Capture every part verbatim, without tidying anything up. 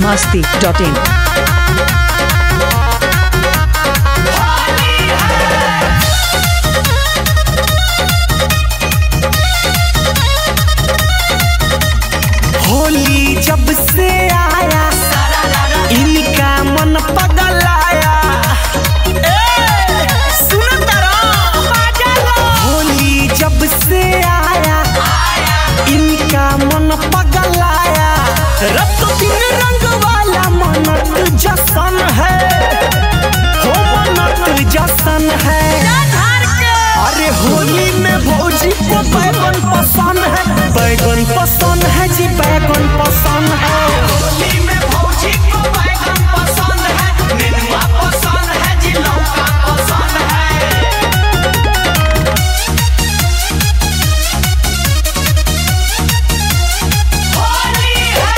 masti dot in. Holi जब से आया इनका मन पगलाया। सुन होली जब से आया इनका मन पगलाया। रत दिन रंग वाला मनत जसन है, हो मनत जसन है। अरे होली में भौजी को बैगन पसंद है, बैगन पसंद है जी, बैगन पसंद है। होली में भौजी को बैगन पसंद है, नेनुआ पसंद है जी, लौका पसंद है। होली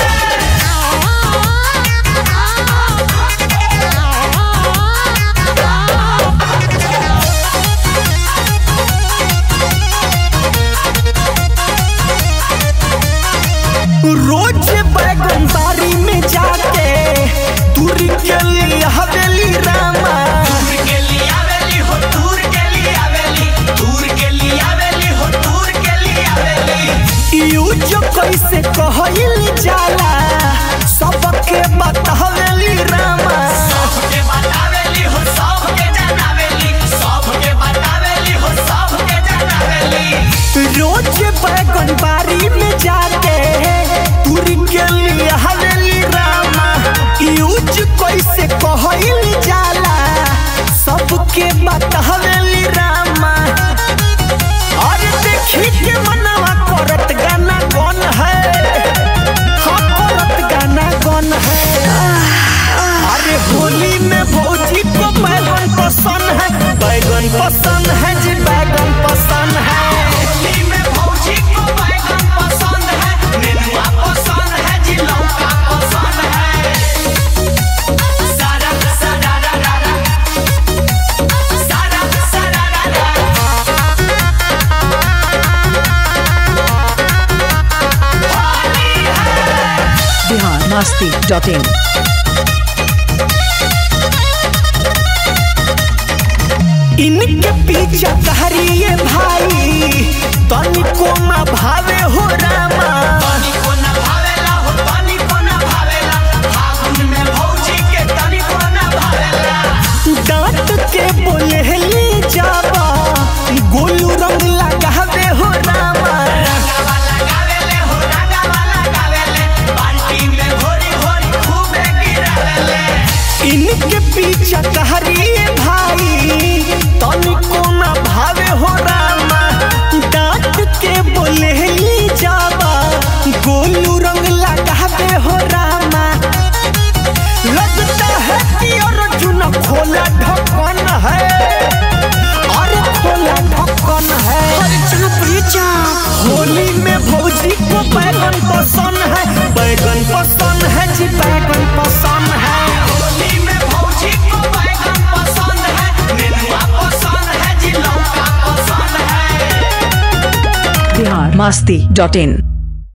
रोज बैगन बारी में जाके दूर के लिए हवेली रामा। दूर के लिए आवेली हो, दूर के लिए आवेली, दूर के लिए आवेली हो, दूर के लिए आवेली। यू जो कैसे कहल जाला सबके बतावेली रामा। सबके बतावेली हो, सबके जनावेली, सबके बतावेली हो, सबके जनावेली। रोज बैगन बारी में जाके दूर के लिए हवेली रामा। यूज कैसे कहल जाला सबके बतावेली रामा। अरे देखी के मनवा करत गाना कौन है, हाँ करत गाना कौन है। अरे होली में भौजी को बैगन पसंद है, बैगन पसंद है जी, बैगन पसंद है। होली में भौजी को बैगन पसंद है, नेनुआ पसंद है जी, लौका पसंद है। सारा सारा रा रा रा, सारा सारा रा रा। होली है Bihar masti dot in. इनके पीछे कहरिए भाई तनिको ना भावे हो रामा। तनी को ना भावेला हो, तनी को ना भावेला, फागुन में भौजी के तनी को ना भावेला। डांट के बोले ले जाबा गोलू रंग लगावे हो रामा। रंगावा लगावेले हो, रंगावा लगावेले, बाल्टी में घोरी घोरी खूबे गिरावेले। इनके पीछे कहरिए भाई तनिको ना भावे हो रामा। डांट के बोले ले जाबा गोलू रंग लगावे हो रामा। लगता है कि अर्जुन खोला ढक्कन है, अरे खोला ढक्कन है। होली में भौजी को बैगन पसंद है, बैगन पसंद है जी, बैगन पसंद है। होली में भौजी को बैगन पसंद है, नेनुआ पसंद है जी, लौका पसंद है। Bihar masti dot in.